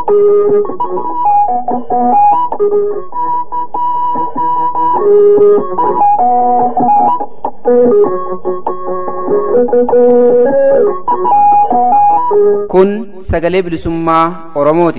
Kun sagalee bilisummaa Oromooti.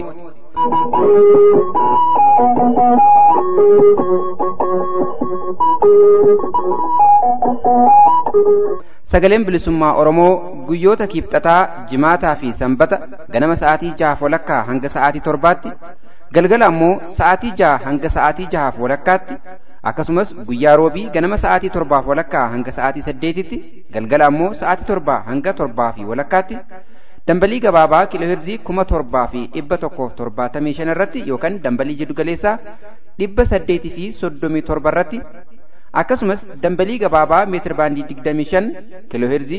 Sagaleen bilisummaa Oromoo guyyoota kibxataa, jimaataa fi sanbata ganama sa'aatii 6:00 hanga sa'aatii 7:00, galgala ammoo sa'aatii 6 hanga sa'aatii 6:30, akkasumas guyyaa roobii ganama sa'aatii 7:30 hanga sa'aatii 8:00tti, galgala ammoo sa'aatii 7 hanga 7:30tti dambalii gabaabaa kiilooheerzii 1775 irratti yookaan dambalii jiddu galeessaa 837 irratti, akkasumas dambalii gabaabaa meetir baandii 25 kiilooheerzii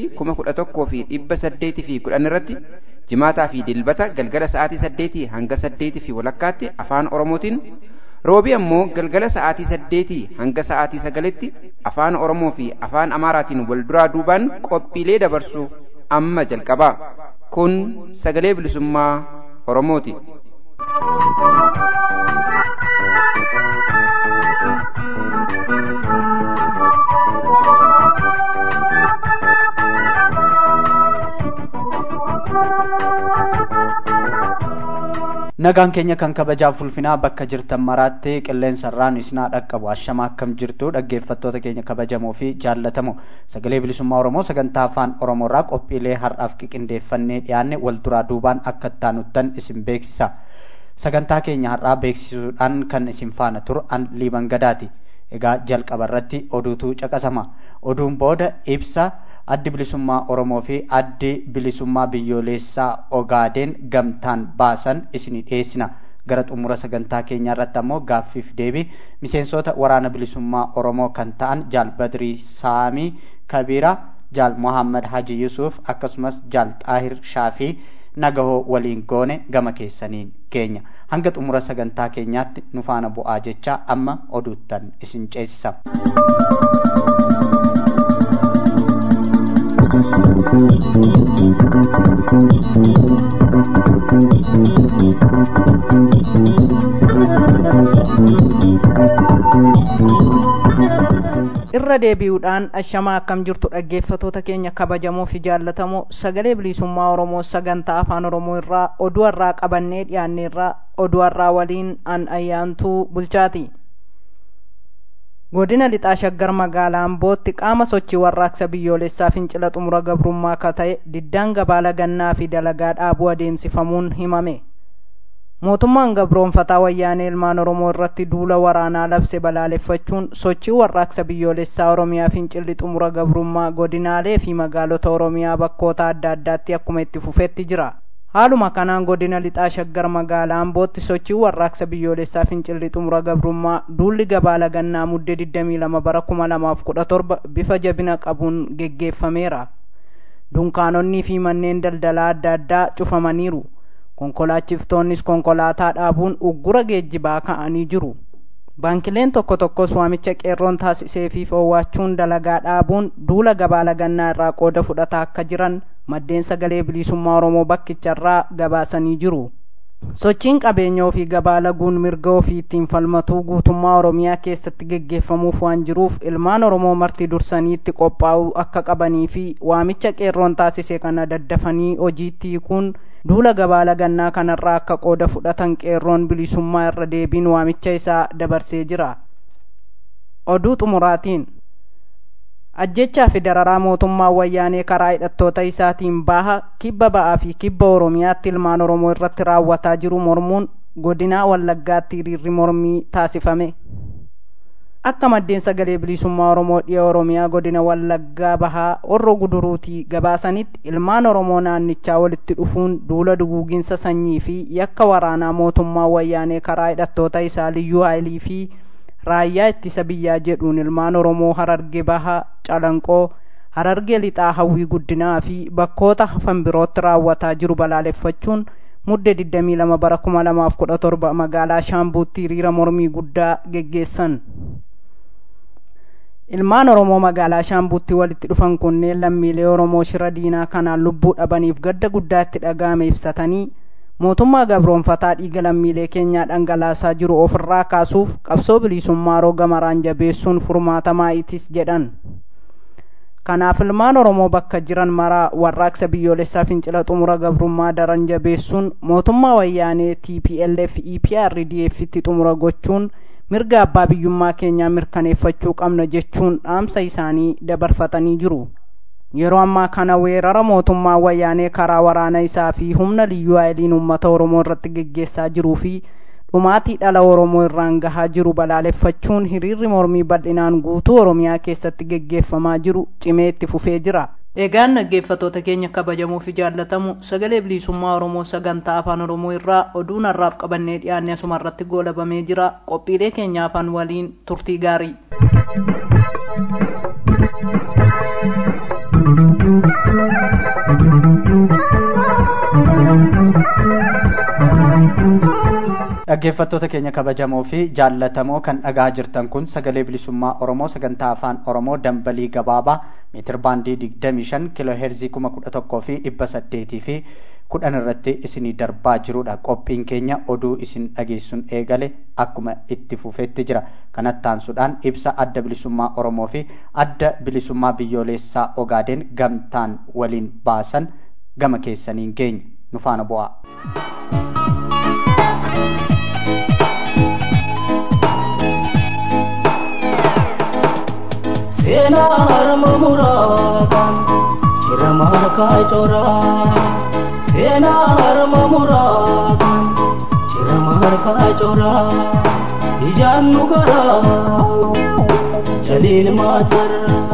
11,810 irratti jimaataa fi dilbata galgala sa'aatii 8 hanga 8:30tti afaan Oromootiin, roobii ammoo galgala sa'aatii 8 hanga sa'aatii 9tti afaan Oromoo fi afaan Amaaraatiin wal duraa duubaan qophiilee dabarsu amma jalqaba. Kun sagalee bilisummaa Oromooti. Nagaan keenya kan kabajaaf ulfinaa bakka jirtan maraatti qilleensarraan isinaa dhaqqabu. Ashama akkam jirtu dhaggeeffattoota keenya kabajamoo fi jaallatamoo. Sagalee bilisummaa Oromoo sagantaa afaan Oromoorraa qophiilee har'aaf qindeeffannee dhiyaanne wal duraa duubaan akka taanuttan isin beeksisa. Sagantaa keenya har'aa beeksisuudhaan kan isin faana turu an Liiban Gadaati. Egaa jalqaba irratti oduutu caqasama. Oduun booda ibsa addi bilisummaa Oromoo fi addi bilisummaa biyyoolessaa Ogaadeen gamtaan baasan isinii dhiyeessina. Gara xumura sagantaa keenyaa irratti ammoo gaaffiif deebii miseensota waraana bilisummaa Oromoo kan ta'an Jaal Badrii Saamii Kabiira, Jaal Muhammad Haji Yusuf akkasumas Jaal Xaahir Shaafii nagahoo waliin goone gama keessaniin keenya. Hanga xumura sagantaa keenyaatti nu faana bu'aa jecha amma oduuttan isin ceesisa. Irra deebi'uudhaan ashamaa akkam jirtu dhaggeeffattoota keenya kabajamoo fi jaallatamoo, sagalee bilisummaa Oromoo sagantaa afaan Oromoo irraa oduu har'aa qabannee dhiyaanneerraa oduu har'aa waliin an ayyaantuu bulchaati. Godina lixaa Shaggar magaalaa Ambootti qaama sochii warraaqsa biyyoolessaa fincila xumura gabrummaa akka ta'e diddaan gabaala gannaa fi dalagaa dhaabuu adeemsifamuun himame. Mootummaan gabroonfataa wayyaanee ilmaan Oromoo irratti duula waraanaa labse balaaleffachuun sochii warraaqsa biyyoolessaa Oromiyaa fincilli xumura gabrummaa godinaalee fi magaalota Oromiyaa bakkoota adda addaatti akkuma itti fufetti jira. Haaluma kanaan godina lixaa Shaggar magaalaa Ambootti sochii warraaqsa biyyoolessaa fincilli xumura gabrummaa duulli gabaala gannaa muddee 22 bara 2017 bifa jabina qabuun geggeeffameera. Dunkaanonni fi manneen daldalaa adda addaa cufamaniiru. Konkolaachiftoonnis konkolaataa dhaabuun uggura geejjibaa ka'anii jiru. Baankileen tokko tokkos waamicha qeerroon taasisee fi foowwachuun dalagaa dhaabuun duula gabaala gannaa irraa qooda fudhataa akka jiran maddeen sagalee bilisummaa Oromoo bakkicharraa gabaasanii jiru. Sochiin qabeenyaa fi gabaala guun mirga ofii ittiin falmatuu guutummaa Oromiyaa keessatti geggeeffamuuf waan jiruuf ilmaan Oromoo marti dursanii itti qophaa'uu akka qabanii fi waamicha qeerroon taasise kana daddafanii hojiitti hiikuun duula gabaala gannaa kanarraa akka qooda fudhatan qeerroon bilisummaa irra deebiin waamicha isaa dabarsee jira. Oduu xumuraatiin ajjechaa fi dararaa mootummaa wayyaanee karaa hidhattoota isaatiin baha kibba ba'aa fi kibba Oromiyaatti ilmaan Oromoo irratti raawwataa jiru mormuun godina Wallaggaatti hiriirri mormii taasifame. Akka maddeen sagalee bilisummaa Oromoo dhiya Oromiyaa godina Wallaggaa bahaa Horroo Guduruutii gabaasanitti ilmaan Oromoo naannichaa walitti dhufuun duula duguuginsa sanyii fi yakka waraanaa mootummaa wayyaanee karaa hidhattoota isaa Liyyuu Haayilii fi raayyaa ittisa biyyaa jedhuun ilmaan Oromoo Harargee bahaa, Calanqoo, Harargee lixaa Hawwii Guddinaa fi bakkoota hafan birootti raawwataa jiru balaaleffachuun muddee 22 bara 2017 magaalaa Shaambuutti hiriira mormii guddaa geggeessan. Ilmaan Oromoo magaalaa Shaambuutti walitti dhufan kunneen lammiilee Oromoo shira diinaa kanaan lubbuu dhabaniif gadda guddaa itti dhaga'ame ibsatanii mootummaa gabroonfataa dhiiga lammiilee keenyaa dhangalaasaa jiru ofirraa kaasuuf qabsoo bilisummaa roga maraan jabeessuun furmaatamaa itis jedhan. Kanaaf ilmaan Oromoo bakka jiran maraa warraaqsa biyyoolessaa fincila xumura gabrummaa daran jabeessuun mootummaa wayyaanee TPLF EPRDF itti xumura gochuun mirga abbaa biyyummaa keenyaa mirkaneeffachuu qabna jechuun dhaamsa isaanii dabarfatanii jiru. Yeroo ammaa kana weerara mootummaa wayyaanee karaa waraana isaa fi humna liyyuu haayiliin uummata Oromoo irratti geggeessaa jiruu fi dhumaatii dhala Oromoo irraan gahaa jiru balaaleffachuun hiriirri mormii bal'inaan guutuu Oromiyaa keessatti geggeeffamaa jiru cimee itti fufee jira. Egaan dhaggeeffattoota keenya kabajamoo fi jaallatamu sagalee bilisummaa Oromoo sagantaa afaan Oromoo irraa oduun har'aaf qabannee dhiyaanne asuma irratti goolabamee jira. Qophiilee keenya afaan waliin turtii gaarii. dhaggeeffattoota keenya kabajamoo fi jaallatamoo kan dhagaa jirtan kun sagalee bilisummaa Oromoo sagantaa afaan Oromoo dambalii gabaabaa meetir baandii 25 kiiloo heerzii 11,800 fi 10 irratti isinii darbaa jirudha. Qophiin keenya oduu isin dhageessuun eegale akkuma itti fufeetti jira. Kanatti aansuudhaan ibsa adda bilisummaa Oromoo fi adda bilisummaa biyyoolessaa Ogaadeen gamtaan waliin baasan gama keessaniin geenya nu faana bu'aa. Sena harma muradan chira marka chora Sena harma muradan chira marka chora ijan nugara jalil matar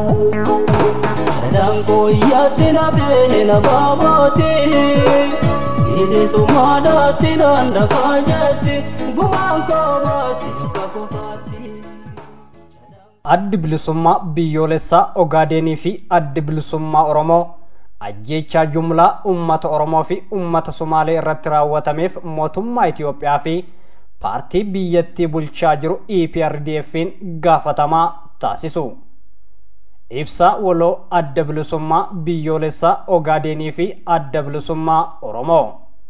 sadang ko yatina bena babati ile sumada tinanda kajati gumanko mati kakufati. addi bilisummaa biyyoolessaa Ogaadenii fi addi bilisummaa Oromoo ajjeechaa jumlaa ummata Oromoo fi ummata Somaalee irratti raawwatameef mootummaa Itoophiyaa fi paartii biyyattii bulchaa jiru EPRDF'n gaafatamaa taasisu. Ibsa waloo adda bilisummaa biyyoolessaa Ogaadenii fi adda bilisummaa Oromoo.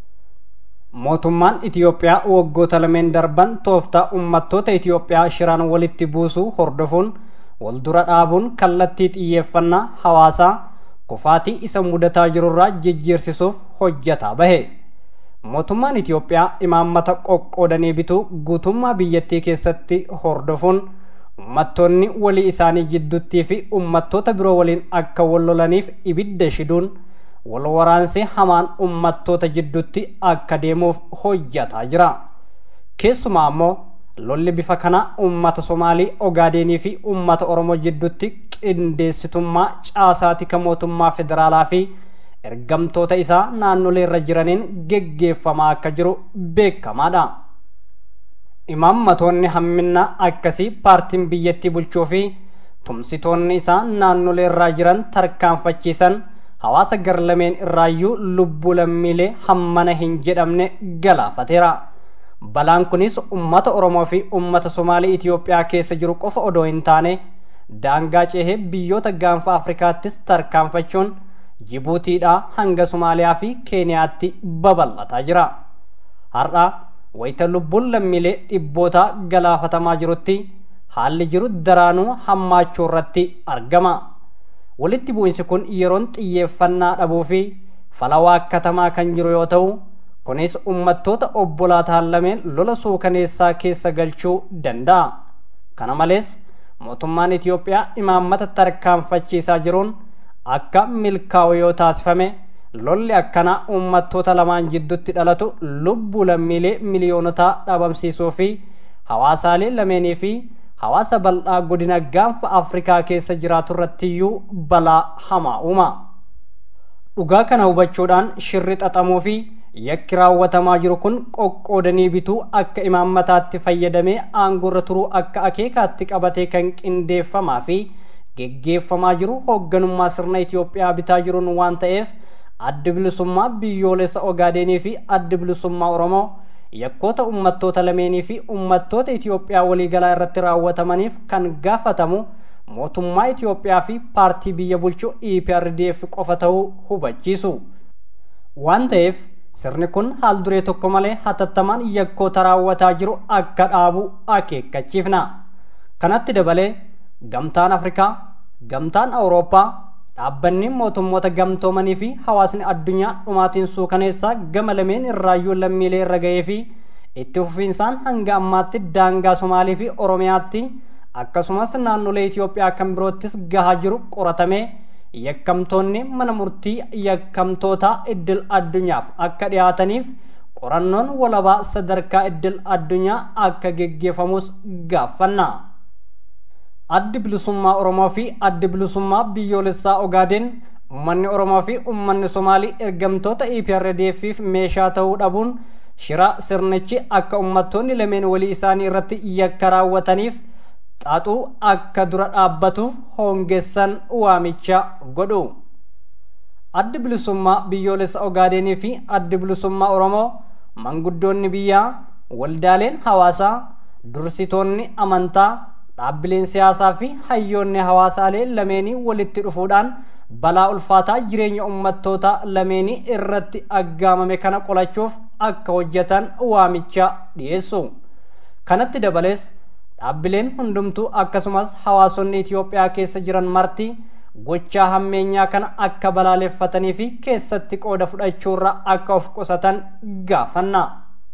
mootummaan Itoophiyaa waggoota lameen darban tooftaa ummattoota Itoophiyaa shiraan walitti buusuu hordofuun wal dura dhaabuun kallattii xiyyeeffannaa hawaasaa kufaatii isa mudataa jirurraa jijjiirsisuuf hojjataa bahe. Mootummaan Itoophiyaa imaammata qoqqoodanii bituu guutummaa biyyattii keessatti hordofuun ummattoonni walii isaanii jidduutti fi ummattoota biroo waliin akka wal lolaniif ibidda shiduun wal waraansi hamaan ummattoota jidduutti akka deemuuf hojjataa jira. Keessumaa ammoo lolli bifa kana ummata Somaalii Ogaadenii fi ummata Oromoo jidduutti qindeessitummaa caasaati kan mootummaa federaalaa fi ergamtoota isaa naannolee irra jiraniin geggeeffamaa akka jiru beekamaadha. Imaammatoonni hamminna akkasii paartiin biyyattii bulchuu fi tumsitoonni isaa naannolee irraa jiran tarkaanfachiisan hawaasa garlameen irraayyuu lubbuu lammiilee hammana hin jedhamne galaafateera. Balaan kunis ummata Oromoo fi ummata Somaalii Itoophiyaa keessa jiru qofa odoo hin taane daangaa ceehee biyyoota gaanfa Afrikaattis tarkaanfachuun Jibuutiidhaa hanga Somaaliyaa fi Keeniyaatti babal'ataa jira. Har'a wayita lubbuun lammiilee dhibbootaa galaafatamaa jirutti haalli jiru daraanuu hammaachuu irratti argama. Walitti bu'insi kun yeroon xiyyeeffannaa dhabuu fi falawaa akkatamaa kan jiru yoo ta'u, kunis ummattoota obbolaa taallameen lola suukaneessaa keessa galchuu danda'a. Kana malees mootummaan Itoophiyaa imaammata tarkaanfachiisaa jiruun akka milkaa'u yoo taasifame lolli akkanaa ummattoota lamaan jidduutti dhalatu lubbuu lammiilee miliyoonotaa dhabamsiisuu fi hawaasaalee lameenii fi hawaasa bal'aa godina gaanfa Afrikaa keessa jiraatu irrattiyyuu balaa hamaa uuma. Dhugaa kana hubachuudhaan shirri xaxamuu fi yakki raawwatamaa jiru kun qoqqoodanii bituu akka imaammataatti fayyadamee aangoo irra turuu akka akeekaatti qabatee kan qindeeffamaa fi geggeeffamaa jiru hoogganummaa sirna Itoophiyaa bitaa jiruun waan ta'eef addi bilisummaa biyyoolessa Ogaadenii fi addi bilisummaa Oromoo yakkoota ummattoota lameenii fi ummattoota Itoophiyaa waliigalaa irratti raawwatamaniif kan gaafatamu mootummaa Itoophiyaa fi paartii biyya bulchuu EPRDF qofa ta'uu hubachiisu. Waan ta'eef sirni kun haal duree tokko malee hatattamaan yakkoota raawwataa jiru akka dhaabu akeekkachiifna. Kanatti dabalee gamtaan Afrikaa, gamtaan Awurooppaa, dhaabbanni mootummoota gamtoomanii fi hawaasni addunyaa dhumaatiin suukaneessaa gama lameen irraayyuu lammiilee irra ga'ee fi itti fufiinsaan hanga ammaatti daangaa Somaalii fi Oromiyaatti akkasumas naannolee Itoophiyaa kan biroottis gahaa jiru qoratamee yakkamtoonni mana murtii yakkamtoota idil addunyaaf akka dhiyaataniif qorannoon walabaa sadarkaa idil addunyaa akka geggeeffamus gaafanna. Addi bilisummaa Oromoo fi addi bilisummaa biyyoolessaa Ogaadeen ummanni Oromoo fi ummanni Somaalii ergamtoota EPRDF'if meeshaa ta'uu dhabuun shira sirnichi akka ummattoonni lameen walii isaanii irratti yakka raawwataniif xaxuu akka dura dhaabbatuuf hongeessan waamicha godhu. Addi bilisummaa biyyoolessa Ogaadeenii fi addi bilisummaa Oromoo manguddoonni biyyaa, waldaaleen hawaasaa, dursitoonni amantaa, dhaabbileen siyaasaa fi hayyoonni hawaasaalee lameenii walitti dhufuudhaan balaa ulfaataa jireenya ummattoota lameenii irratti aggaamame kana qolachuuf akka hojjetan waamicha dhiyeessu. Kanatti dabalees dhaabbileen hundumtuu akkasumas hawaasonni Itoophiyaa keessa jiran marti gochaa hammeenyaa kana akka balaaleffatanii fi keessatti qooda fudhachuurra akka of qusatan gaafanna.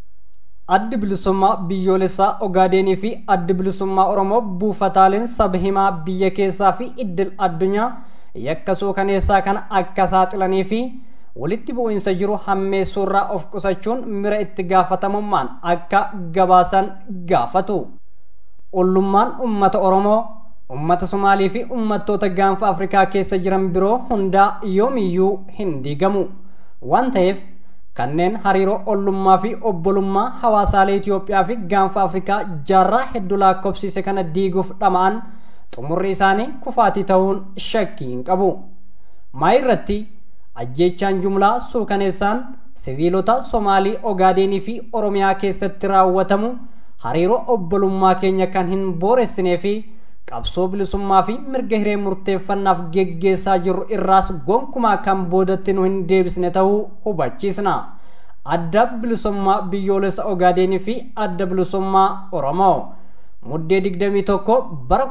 Addi bilisummaa biyyoolessaa Ogaadeenii fi addi bilisummaa Oromoo buufataaleen saba himaa biyya keessaa fi idil addunyaa yakka suukaneessaa kana akka saaxilanii fi walitti bu'insa jiru hammeessuurraa of qusachuun mira itti gaafatamummaan akka gabaasan gaafatu. Ollummaan ummata Oromoo, ummata Somaalii fi ummattoota gaanfa Afrikaa keessa jiran biroo hundaa yoomiyyuu hin diigamu waan ta'eef kanneen hariiroo ollummaa fi obbolummaa hawaasaalee Itoophiyaa fi gaanfa Afrikaa jaarraa hedduu lakkoofsise kana diiguuf dhama'an xumurri isaanii kufaatii ta'uun shakkii hin qabu. Maayirratti ajjeechaan jumlaa suukaneessaan siviilota Somaalii, Ogaadeenii fi Oromiyaa keessatti raawwatamu hariiroo obbolummaa keenya kan hin booressinee fi qabsoo bilisummaa fi mirga hiree murteeffannaaf geggeessaa jirru irraas gonkumaa kan boodatti nu hin deebisne ta'uu hubachiisna. Adda bilisummaa biyyoolessa Ogaadeenii fi adda bilisummaa Oromoo muddee 21 bara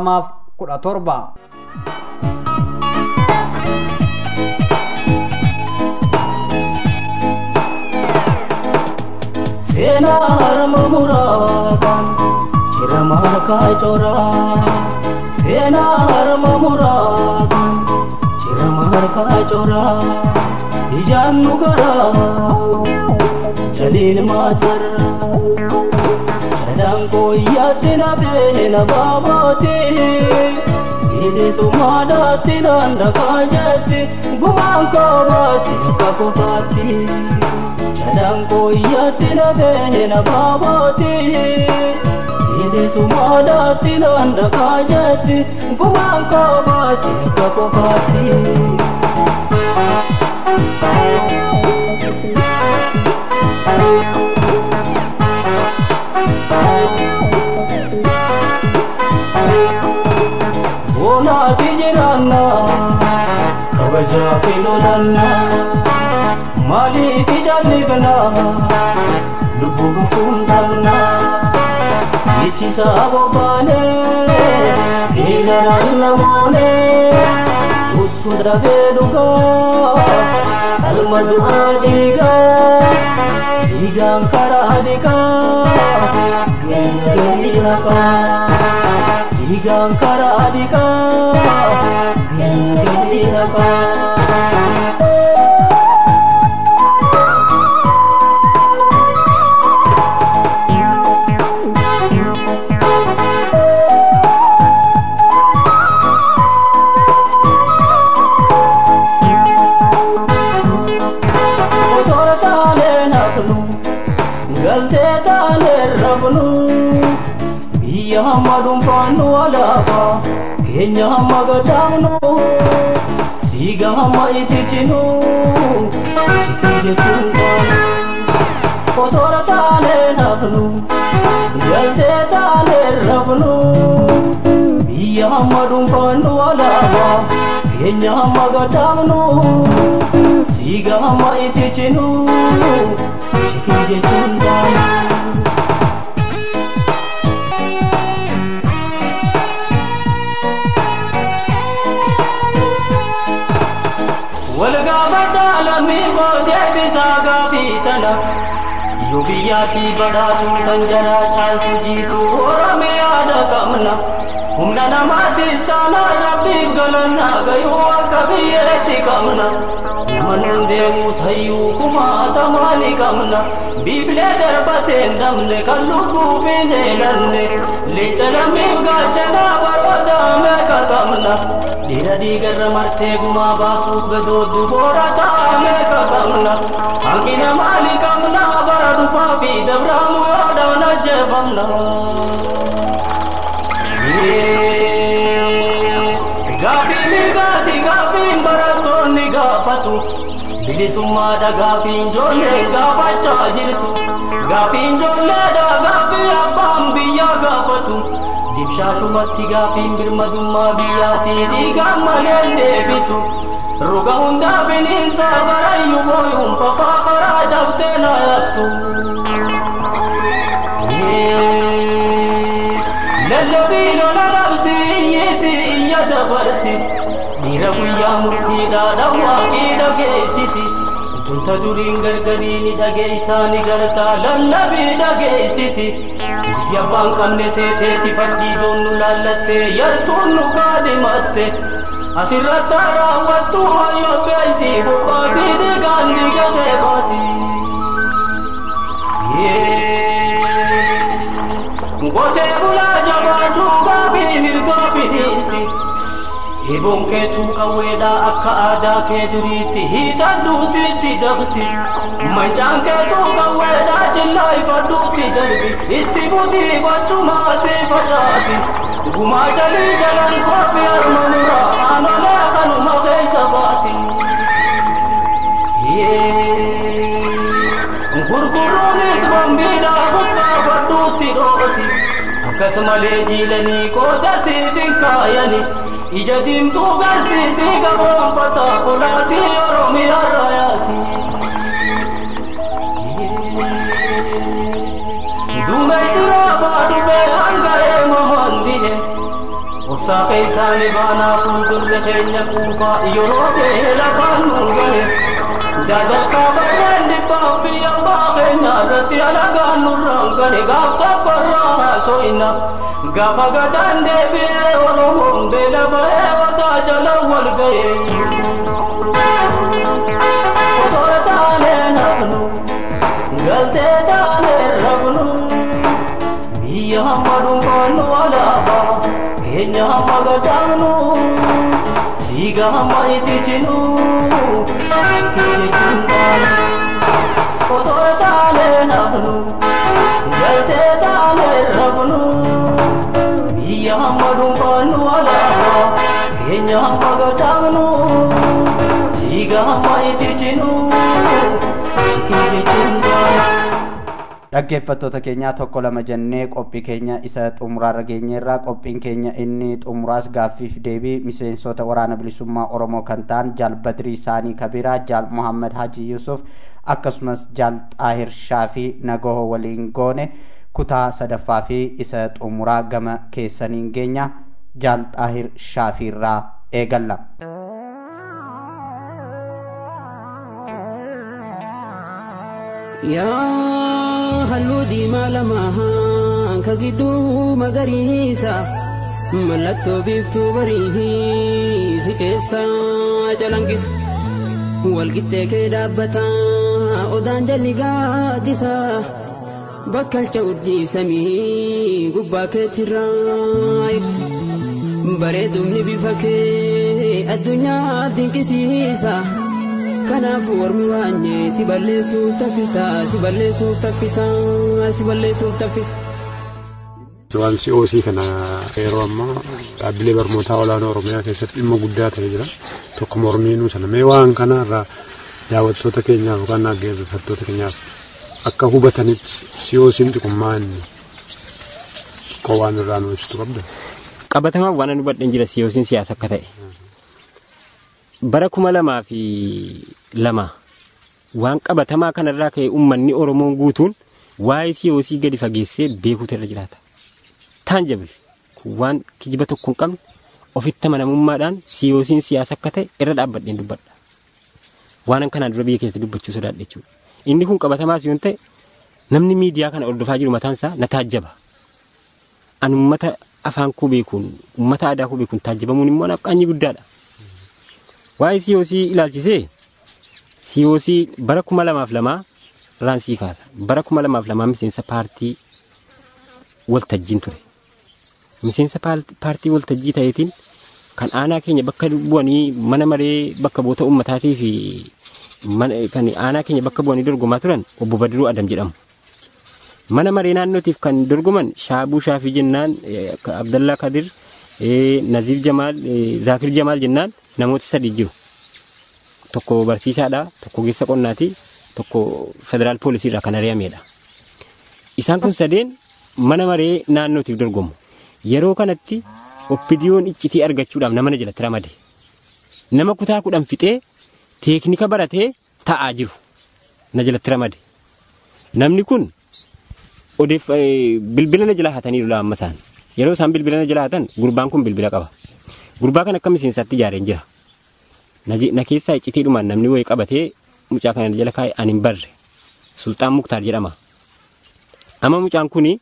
2017. Sena harma murakan cira marka cora. Sena harma murakan cira marka cora. Ijan nugara jalil matar. Sadang koyatina bela babati. Ini sumada tinanda kajati. Gumang kabati kakufati. Sadang koyatina bela babati. Ini sumada tinanda kajati. Gumang kabati kakufati. Bona tijirana kabaja filolana mali tijalibna lubu fundana ichi sabo bane ilaranna mone uttuda beduga almadu adiga digam karadika gengeliraka digam karadika gengeliraka Hamadum panu alaba Kenya magadamno Diga hama itichinu Sikije tunga Kotora tale nafnu Galte tale rabnu Biya hamadum panu alaba Kenya magadamno dhiiga hamma itti cinu shikii jechuun baana. walgaabadha lammii koo deebisaa gaafii tana yoo biyyaatii badhaatu kan jara caaltu jiitu oromiyaadha qabna humna namaatis taanaa rabbiif galannaa gayuu akka biyyeetti qabna nama nuun deemuus hayyuu kumaatamaa ni qabna biiblee darbateen dabne kan lubbuuf hin eelanne licha lammiif gaachanaa baroota meeqa qabna dhiira dhiigarra martee gumaa baasuuf gadooddu boora ta'a meeqa qabna hangina maali qabna bara dhufaa fi dabraamu yoodhaan ajjeefamna. Gaafiin mirgaati gaafiin barattoonni gaafatu bilisummaadha gaafiin ijoolleen gaafachaa jirtu gaafiin ijoolleedha gaafii abbaan biyyaa gaafatu dibshaashumatti gaafiin birmadummaa biyyaatii dhiigaan malee deebitu ruga hundaa bineensa barayyuu booyuun fafaa karaa cabsee na yaattu. lallabii lola labsiiyyiti iyya dabarsi dhiira guyyaa murtiidhaadha waaqii dhageessisi tunta duriin gargariini dhageessaani gartaa lallabii dhageessisi biyya abbaan qabne seeteeti fadhii doonnu laallattee yartuun nu kaadhimatte asirratti raawwattu hayyoo beeysii bobbaatii dhiigaan dhiigatee baasi. Ngotee bulaa jabaaduu gaabii mirgaa biniinsi iboon keetuu qawweedhaa akka aadaa kee duriitti hiitadhuutiitti dabsi mancaan keetuu qawweedhaa cillaa ifadhuutti darbi itti butii bachumaa sii facaasi gumaa jalii jalan kophii harma muraa aanolee kanuma keessa baasi. gurguruunis bambiidhaa buqqaa fadhuutti dhoosi akkasumalee jiilanii qoota siif hin kaayani ija diimtuu garsiisii gaboonfataa kolaatii oromiyaarra yaasi. duumeysiraa baadhufee hanga eemamaan dihe obsaa keessaani baanaa fuuldurre keenya quufaa yeroo ta'e lafaan nuun gale dadarkaa barreen dhibbaaf biyya baafeenya irratti alagaan nurraan gale gaaf tokkorraa haaso'ina gaafa gadaan deebi'ee oromoon beela ba'ee wataa jala wal ga'e. otoo taanee nafnu galtee taanee rafnu biyya hamma dhuunfaannu alaabaa keenya hamma gadaanu dhiiga hamma itti cinu shikii jechuun baana. otoo taanee nafnu galtee taanee rafnu biyya hamma dhuunfaannu alaabaa keenya hamma gadaanu dhiiga hamma itti cinu shikii jechuun baana. dhaggeeffattoota keenyaa tokko lama jennee qophii keenya isa xumuraarra geenyeerraa qophiin keenya inni xumuraas gaaffiif deebii miseensota waraana bilisummaa oromoo kan ta'an jaal badrii saanii kabiraa jaal muhammad haji yusuf akkasumas jaal xaahir shaafii nagoo waliin goone kutaa sadaffaa fi isa xumuraa gama keessaniin geenya jaal xaahir shaafiirraa eegalla. halluu diimaa lamaan ka gidduu magariisa mallattoo biiftuu barii si keessa calanqisa walqixxee kee dhaabbata odaan jalli gaaddisa bakkalcha urjii samii gubbaa keetirraa ibsa bareedumni bifa kee addunyaa dinqisiisa kanaaf warmi waanye si balleessuuf taffisa si balleessuuf taffisa si balleessuuf taffisa. waan COC kana yeroo ammaa dhaabbilee barnootaa olaanoo oromiyaa keessatti dhimma guddaa ta'ee jira tokko mormiinuu sana mee waan kana irraa daawwattoota keenyaaf yookaan dhaggeeffattoota keenyaaf akka hubatanitti COC'n xiqqummaa inni waan irraa nu ibsitu qabda. Qabatamaa waan nu badhan jira COC'n siyaasa akka ta'e. bara 2000 fi lama waan qabatamaa kanarraa ka'e uummanni Oromoon guutuun waa'ee siyoosii gadi fageessee beekuutu irra jiraata. Taanjabil waan kijiba tokko hin qabne ofitti amanamummaadhaan siyoosiin siyaasa akka ta'e irra dhaabbadheen dubbadha. Waan kanaan dura biyya keessa dubbachuu sodaadha jechuudha. Inni kun qabatamaa siyoon ta'e namni miidiyaa kana hordofaa jiru mataan isaa na taajjaba. An uummata afaan koo beekuun uummata aadaa koo beekuun taajjabamuun immoo naaf qaanyii guddaadha. Waa'ee siyoosii ilaalchisee siyoosii bara 2002 raansii kaasa. Bara 2002 miseensa paartii waltajjiin ture. Miseensa paartii waltajjii ta'eetiin kan aanaa keenya bakka bu'anii mana maree bakka bu'oota uummataatii fi kan aanaa keenya bakka bu'anii dorgomaa turan obbo Badiruu Adam jedhamu. Mana maree naannootiif kan dorgoman Shaabuu Shaafii jennaan, Abdallaa Kadir, Naziif Jamaal, Zaakir Jamaal jennaan namoota 3 jiru. Tokko barsiisaadha, tokko geessa qonnaati, tokko federaal poolisiirraa kan ari'amedha. Isaan kun 3 mana maree naannootiif dorgomu. Yeroo kanatti oppidiyoon iccitii argachuudhaaf nama na jalatti ramade. Nama kutaa 10 fixee teeknika baratee taa'aa jiru na jalatti ramade. Namni kun bilbila na jala hatanii lula amma isaan. Yeroo isaan bilbila na jala hatan gurbaan kun bilbila qaba. Gurbaa kan akka miseensaatti ijaareen jira. Na keessaa iccitiidhumaan namni wayii qabatee mucaa kana na jala kaa'e ani hin barre. Sultaan Muktaar jedhama. Amma mucaan kuni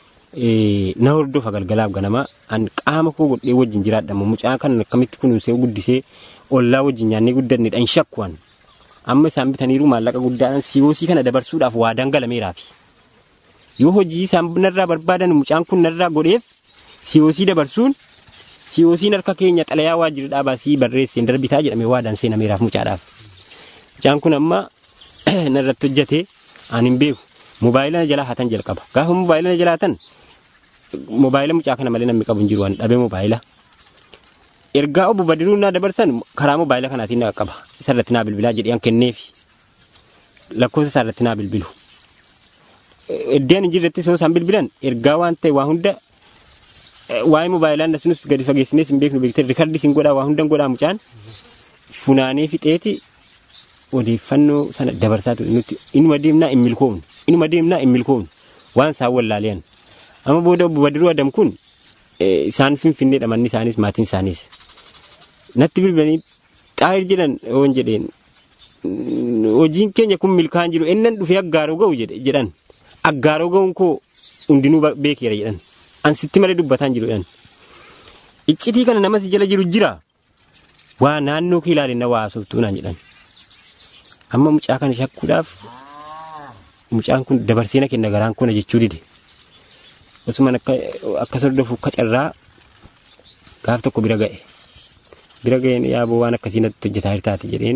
na hordofa galgalaaf ganama an qaama koo godhee wajjin jiraadhamu mucaa kan akkamitti kunuunsee guddisee ollaa wajjin nyaannee guddannedha hin shakkuwan. Amma isaan bitaniiru maallaqa guddaadhaan siyoosii kana dabarsuudhaaf waadaan galameeraafi. Yoo hojii isaan narraa barbaadan mucaan kun narraa godheef siyoosii dabarsuun siyoosiin harka keenya xalayaa waajjira dhaabaasii barreesseen darbitaa jedhamee waadaan seenameeraaf mucaadhaaf. Mucaan kun amma narratti hojjete ani hin beeku. Mobaayila na jalaa hatan jalqaba. Gaafa mobaayila na jalaa hatan mobaayila mucaa kana malee namni qabu hin jiru waan dhabee mobaayila. Ergaa obbo Badiruu na dabarsan karaa mobaayila kanaatiin na qaba. Isarratti naa bilbilaa jedhee an kenneefi. Lakkoofsa isarratti naa bilbilu. Eddeen hin jirretti soo isaan bilbilan ergaa waan ta'e waa hunda waa'ee moobaayilaan dasinus gadi fageessinees hin beeknu beektee riikardii sin godhaa waa hundan godhaa mucaan funaanee fixeeti odeeffannoo sana dabarsaa ture nuti inuma deemnaa hin milkoomnu waan isaan wallaaliyan. Amma booda obbo Badiruu Adam kun isaan Finfinneedha manni isaanis maatiin isaanis natti bilbilanii xaayir jedhan oon jedheen hojiin keenya kun milkaan jiru innan dhufee aggaaroo ga'u jedhan aggaaroo ga'uun koo hundinuu beekeera jedhan an sitti malee dubbataan jiru jedhan iccitii kana nama si jala jiru jira waa naannoo kee ilaalinna waa haasoftuu naan jedhan. Amma mucaa kana shakkuudhaaf mucaan kun dabarsee na kenna garaan kuna jechuu dide. Osumaan akka sordofu kacarraa gaaf tokko bira ga'e. Bira ga'een yaaboo waan akkasii natti hojjetaa hirtaati jedheen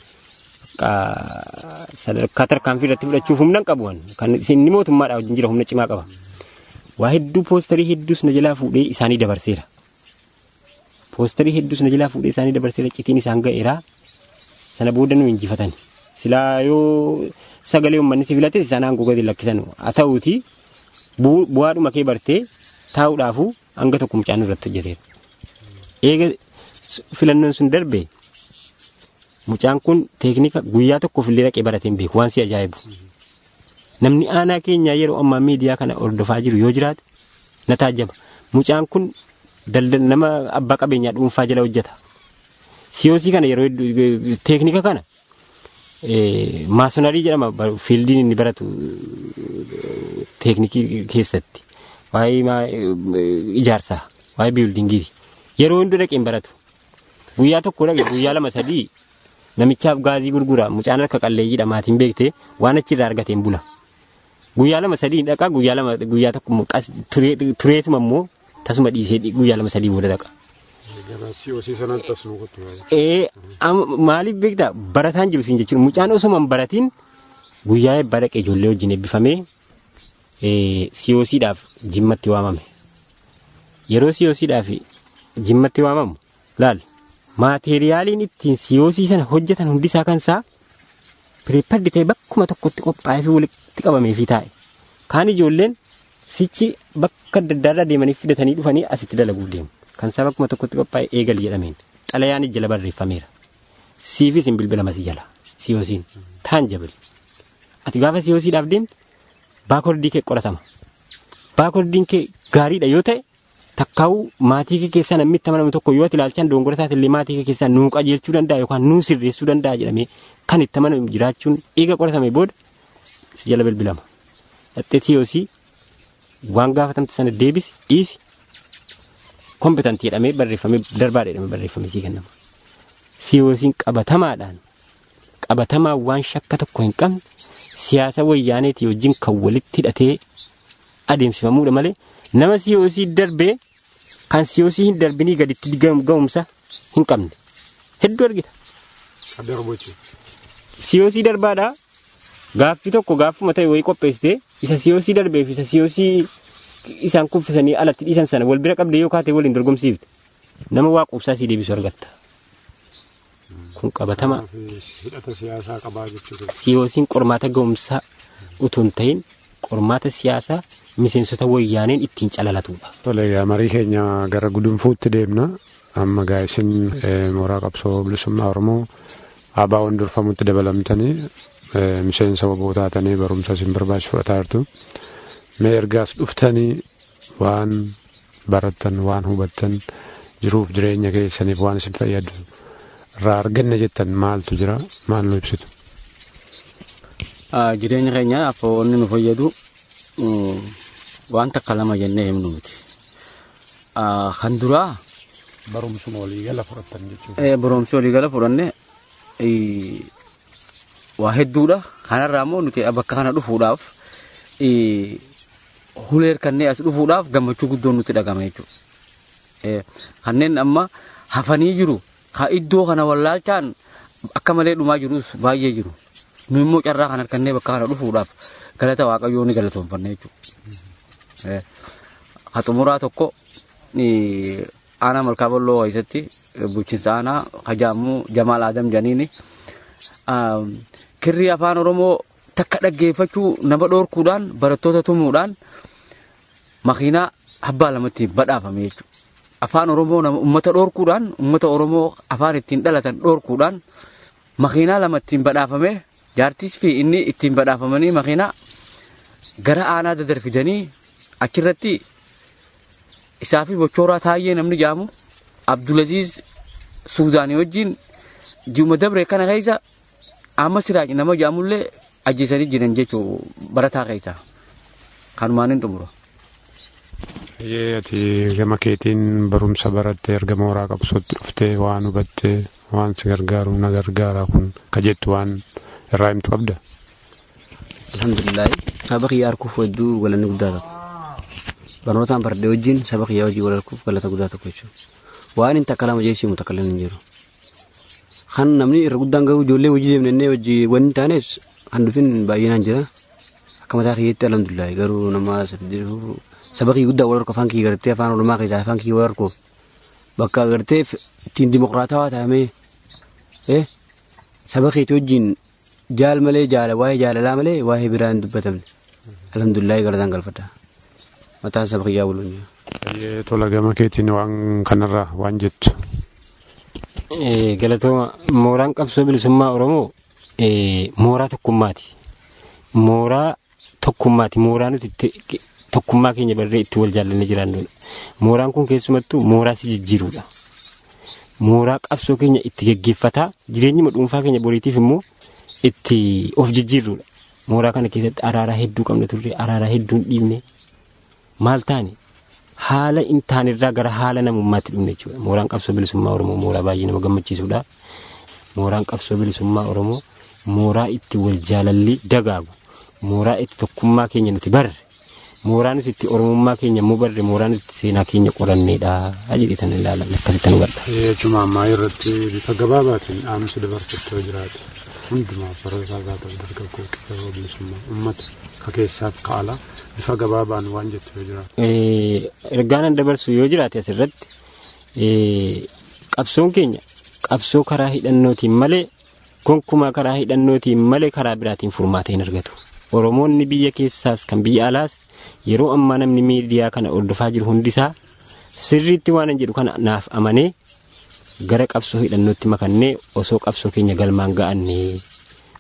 sadarkaa tarkaanfii irratti fudhachuuf humna hin qabu kan inni mootummaadhaa wajjin jira humna cimaa qaba. Waa hedduu poosterii hedduus na jalaa fuudhee isaanii dabarseera. Poosterii hedduus na jalaa fuudhee isaanii dabarseera iccitiin isaan ga'eera. Sana booda nu injifatan. Silaa yoo sagalee uummanni si filate isaan aangoo gadi lakkisan haa ta'uuti bu'aadhuma kee bartee taa'uudhaafu hanga tokko mucaan irratti hojjeteera. Eega filannoon sun darbe mucaan kun teeknika guyyaa tokkoof illee dhaqee baratee hin beeku waan si ajaa'ibu. Namni aanaa keenya yeroo ammaa miidiyaa kana hordofaa jiru yoo jiraate na taajjaba. Mucaan kun nama abbaa qabeenyaa dhuunfaa jala hojjeta. Siyoosii kana yeroo teeknika kana maasonarii jedhama fiildiin inni baratu teeknikii keessatti waa'ee ijaarsaa waa'ee biildingiiti. Yeroo hundi dhaqeen baratu guyyaa tokko dhaqe guyyaa 2-3 namichaaf gaazii gurgura mucaan harka qalleeyyiidha maatiin beektee waan achirraa argateen bula. Guyyaa 2-3 dhaqa guyyaa tokko tureetuma immoo tasuma dhiisee guyyaa 2-3 booda dhaqa. Maaliif beektaa barataan jiru siin jechuudha mucaan osoo hin baratiin guyyaa eebbaa dhaqee ijoollee wajjin eebbifamee siyoosiidhaaf jimmatti waamame. Yeroo siyoosiidhaaf jimmatti waamamu laal maateriyaaliin ittiin siyoosii sana hojjetan hundisaa kansaa pireeppardi ta'e bakkuma tokkotti qophaa'ee fi walitti qabamee fi taa'e. Kaan ijoolleen sichi bakka adda addaarraa deemanii fidatanii dhufanii asitti dalaguuf deemu. Kan isaa bakkuma tokkotti qophaa'ee eegal jedhameen xalayaan jala barreeffameera. Siifis hin bilbilama si jala. siyoosiin taanjabili. Ati gaafa siyoosiidhaaf deemte baakordii kee qoratama. Baakordiin kee gaariidha yoo ta'e takkaa'uu maatii kee keessaa namni itti amanamu tokko yoo ati ilaalchaan dogongora taatellee maatii kee keessaa nuu qajeelchuu danda'a yookaan nuu sirreessuu danda'a jedhamee kan itti amanamu jiraachuun eega qoratame booda si jala bilbilama. Dhattee siyoosii waan gaafatamte sana deebisi dhiisi kompetantii jedhamee barreeffamee darbaadha jedhamee barreeffamee sii kennama. Siyoosiin qabatamaa waan shakka tokko hin qabne siyaasa wayyaaneetii wajjin kan walitti hidhatee adeemsifamuudha malee nama siyoosii darbee kan siyoosii hin darbinii gaditti ga'umsa hin qabne hedduu argita. Siyoosii darbaadhaa gaaffii tokko gaaffuma ta'e wayii qopheessitee isa siyoosii darbeef isa siyoosii isaan kuffisanii alatti dhiisan sana wal bira qabdee yoo kaatee waliin dorgomsiifte nama waa quubsaa sii deebisu argatta. Kun qabatama. Hidhata siyaasaa qabaa jechuudha. Siyoosiin qormaata ga'umsaa utuu hin ta'in qormaata siyaasaa miseensota wayyaaneen ittiin calalatudha. Tole marii keenya gara gudunfuutti deemna. Amma gaa'isiin mooraa qabsoo bilisummaa Oromoo abaa hundurfamutti dabalamtanii miseensa waboo taatanii barumsa isin barbaachisu fudhataa jirtu. Mee ergaas dhuftanii waan barattan waan hubattan jiruuf jireenya keessaniif waan isin fayyadu irraa arganna jettan maaltu jira maal nu ibsitu? Jireenya keenya afoo inni nu fayyadu waan takka lama jennee himnu miti. Kan duraa barumsuma waliigala fudhattan jechuudha. Barumsa waliigala fudhanne waa hedduudha. Kanarraa immoo nuti bakka kana dhufuudhaaf huleer kanneen as dhufuudhaaf gammachuu guddoon nutti dhagama jechuudha. Kanneen amma hafanii jiru ka iddoo kana wallaalchaan akka malee dhumaa jirus baay'ee jiru. Nu immoo carraa kan harkannee bakka kana dhufuudhaaf galata waaqayyoo ni galatoomfanne jechuudha. Haxumuraa tokko aanaa malkaa balloo keessatti bulchiinsa aanaa hajaamuu Jamaal Adam Janiini kirrii afaan Oromoo takka dhaggeeffachuu nama dhoorkuudhaan barattoota tumuudhaan makiinaa abbaa lamatti badhaafame jechuudha. Afaan Oromoo nama uummata dhoorkuudhaan uummata Oromoo afaan ittiin dhalatan dhoorkuudhaan makiinaa lama ittiin badhaafame jaartis fi inni ittiin badhaafamanii makiinaa gara aanaa dadarfidanii achirratti isaa fi bochooraa taayee namni jaamu Abdulaziz Suudaanii wajjin ji'uma dabre kana keessa amma Siraaj nama jaamullee ajjeesanii jiran jechuun barataa keessa kanumaan hin xumura. Ati gama keetiin barumsa barattee erga mooraa qabsootti dhuftee waan hubattee waan si gargaaru na gargaara kun ka jettu waan irraa himtu qabda. Alhamdulillah saba kiyyaa harkuuf wajjuu galanni guddaa tokko. Barnootaan bardee wajjin saba kiyyaa wajjii wal harkuuf galata guddaa tokko jechuudha. Waan hin takka lama jeessimu takka lama hin jiru. Kan namni irra guddaan gahu ijoollee hojii deemnee hojii wanni taanes kan dhufin baay'inaan jira. Akka mataa kiyyaatti alhamdulillah garuu nama saba kiyya guddaa wal harku afaan kiyya gartee afaan Oromoo keessaa afaan kiyya wal harku bakka gartee ittiin dimokiraatawaa ta'amee saba kiyya wajjin jaal malee waa'ee jaalalaa malee waa'ee biraa hin dubbatamne. Alhamdulillah galataan galfadha. Mataan saba kiyyaa waliin jira. Tola gama keetiin waan kanarraa waan jettu. Galatooma mooraan qabsoo bilisummaa Oromoo mooraa tokkummaati. Mooraa tokkummaati. Mooraa nuti tokkummaa keenya barree itti wal jaallanne jiraannudha. Mooraan kun keessumattuu mooraa si jijjiirudha. Mooraa qabsoo keenya itti geggeeffataa jireenyi dhuunfaa keenya boriitiif immoo itti of jijjiirrudha. Mooraa kana keessatti araaraa hedduu qabna turre araaraa hedduun dhiibne maal taane haala hin taanerraa gara haala namummaatti dhumne jechuudha. Mooraan qabsoo bilisummaa Oromoo mooraa baay'ee nama gammachiisudha. Mooraan qabsoo bilisummaa Oromoo mooraa itti wal jaalalli dagaagu. Mooraa itti tokkummaa keenya nuti barre. Mooraa nuti itti Oromummaa keenya immoo barre mooraa nuti seenaa keenya qoranneedha. Ajjeedhi tan ilaalan akkasitti nu garta. Jechuun ammaa irratti bifa gabaabaatiin dhaamsi dabarfattoo jiraate. Hundumaa barreessaa gaafata dargaggoo qixxee bilisummaa uummata ka keessaaf ka alaa bifa gabaabaan waan jettu yoo jiraate. Ergaan dabarsu yoo jiraate asirratti qabsoon keenya qabsoo karaa hidhannootiin malee gonkumaa karaa hidhannootiin malee karaa biraatiin furmaata hin argatu. Oromoonni biyya keessaas kan biyya alaas yeroo ammaa namni miidiyaa kana hordofaa jiru hundisaa sirriitti waan hin jedhu kana naaf amanee gara qabsoo hidhannootti makannee osoo qabsoo keenya galmaan ga'annee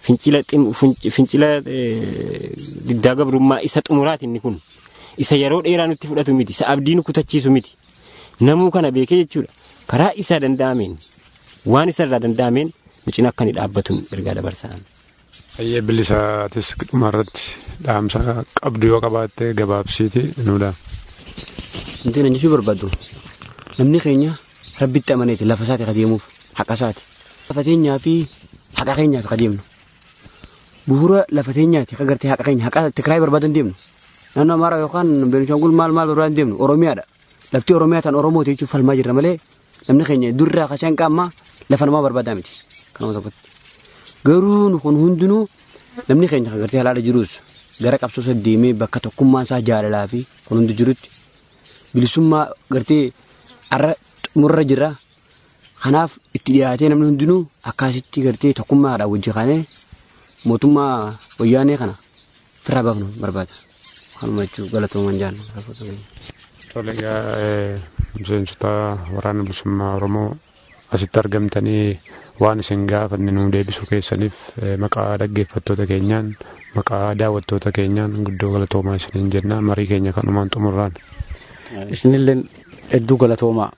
fincila diddaa gabrummaa isa xumuraati inni kun isa yeroo dheeraa nutti fudhatu miti isa abdii nu kutachiisu miti namuu kana beekee jechuudha karaa isaa danda'ameen waan isa irraa danda'ameen micina akka ni dhaabbatu ergaa dabarsan. Ayyee bilisaatis dhumarratti dhaamsa qabdu yoo qabaatte gabaabsiiti nuudha. Wanti nan jechuu barbaadu namni keenya rabbitti amaneeti lafa isaati qadeemuuf haqa isaati. Lafa teenyaa fi haqa keenyaaf qadeemnu. Bu'uura lafa teenyaati akka gartee haqa keenya haqa Tigraay barbaadan deemnu. Naannoo Amaaraa yookaan Beenishaangul maal barbaadan deemnu Oromiyaadha. Lafti Oromiyaa tan Oromooti jechuuf falmaa jirra malee namni keenya durraa qacaan qaammaa lafa namaa barbaadaa miti. Kanuma tokkotti. Garuu kun hundinuu namni keenya kan gartee halaala jiruus gara qabsoo deemee bakka tokkummaa isaa jaalalaa fi kun hundi jirutti bilisummaa gartee arra murra jira. Kanaaf itti dhiyaatee namni hundinuu akkasitti gartee tokkummaadhaan wajji kaanee mootummaa wayyaanee kana firraa baafnu barbaada. Kanuma jechuun galatoomaan jaallu. Tole miseensota waraana bilisummaa Oromoo asitti argamtanii waan isin gaafanne nu deebisuu keessaniif maqaa dhaggeeffattoota keenyaan maqaa daawwattoota keenyaan guddoo galatoomaa isiniin jenna marii keenya kanumaan xumurraan. Isinillee hedduu galatoomaa.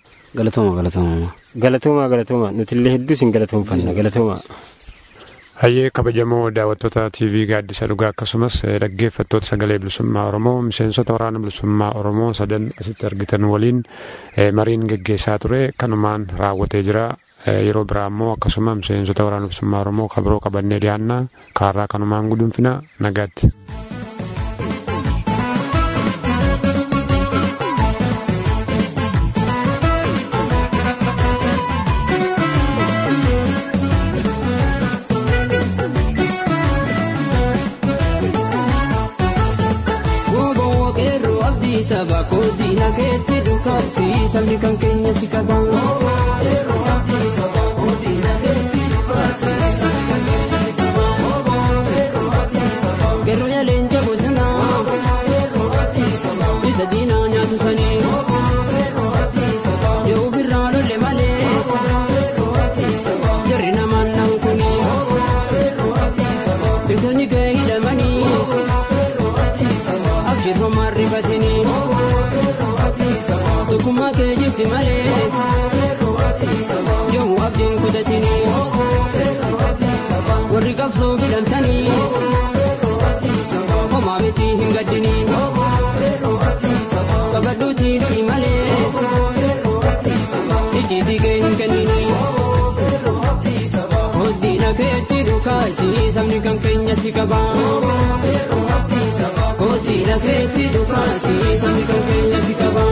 Galatoomaa nutillee hedduu isin galatoomfanna galatoomaa. Hayyee kabajamoo daawwattoota TV Gaaddisa Dhugaa akkasumas dhaggeeffattoota sagalee bilisummaa Oromoo miseensota waraana bilisummaa Oromoo sadan asitti argitan waliin mariin geggeessaa ture kanumaan raawwatee jira. Yeroo biraa immoo akkasuma miseensota waraana bilisummaa Oromoo kabiroo qabannee dhiyaanna kaarraa kanumaan gudunfina nagaatti. Sabni kan keenya si qabaa. Keroo yaaleen jaboo sanaa. Isa diinaa nyaatu sanii. Yoo birraa lolle malee. Jarri namaan naan kunii. Beekonni gahee hidhamanii. Abshirroo maarrifatinii. Tokkummaa kee jibsi malee yoo abdiin kutatanii warri qabsoo filamtanii homaa miti hin gaddinii qabadhuutii loli malee ijjiitii kee hin kenninii hoddiina keetti dhukaasii sabni kan keenya si qabaa hoddiina keetti dhukaasii sabni kan keenya si qabaa.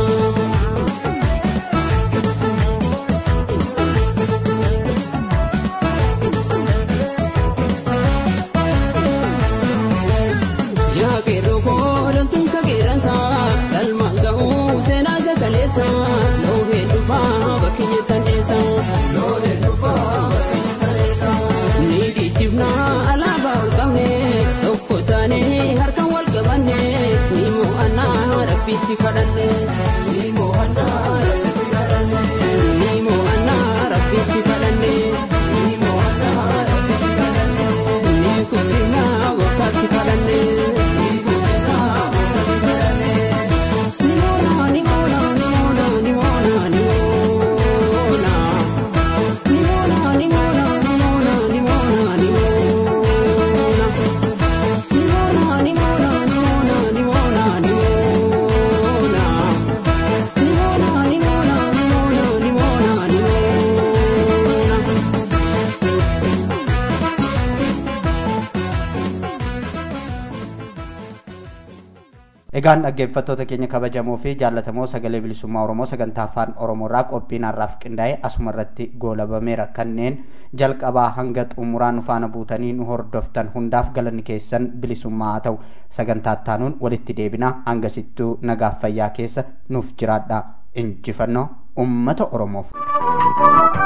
Egaan dhaggeeffattoota keenya kabajamoo fi jaallatamoo sagalee bilisummaa Oromoo sagantaa afaan Oromoorraa qophiin har'aaf qindaa'e asuma irratti goolabameera kanneen jalqabaa hanga xumuraa nu faana buutanii nu hordoftan hundaaf galanni keessan bilisummaa haa ta'u sagantaa ittaanuun walitti deebinaa hangasittuu nagaaf fayyaa keessa nuuf jiraadhaa injifannoo uummata Oromoof.